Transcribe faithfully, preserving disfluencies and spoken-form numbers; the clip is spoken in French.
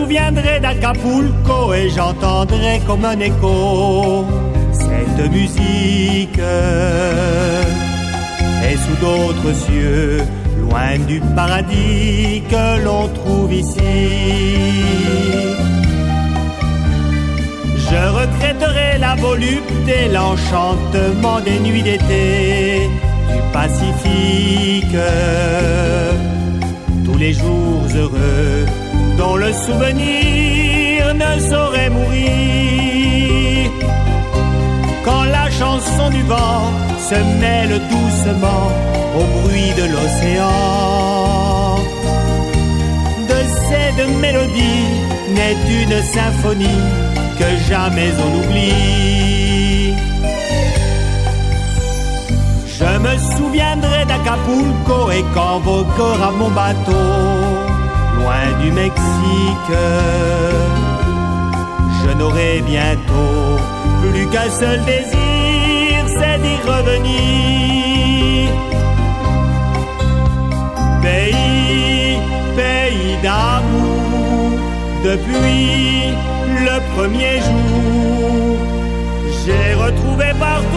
souviendrai d'Acapulco et j'entendrai comme un écho cette musique. Et sous d'autres cieux, loin du paradis que l'on trouve ici, je regretterai la volupté, l'enchantement des nuits d'été du Pacifique. Tous les jours heureux dont le souvenir ne saurait mourir. Quand la chanson du vent se mêle doucement au bruit de l'océan, de cette mélodie naît une symphonie que jamais on oublie. Je me souviendrai d'Acapulco et quand voguera mon bateau loin du Mexique, je n'aurai bientôt plus qu'un seul désir, c'est d'y revenir. Pays, pays d'amour, depuis le premier jour, j'ai retrouvé partout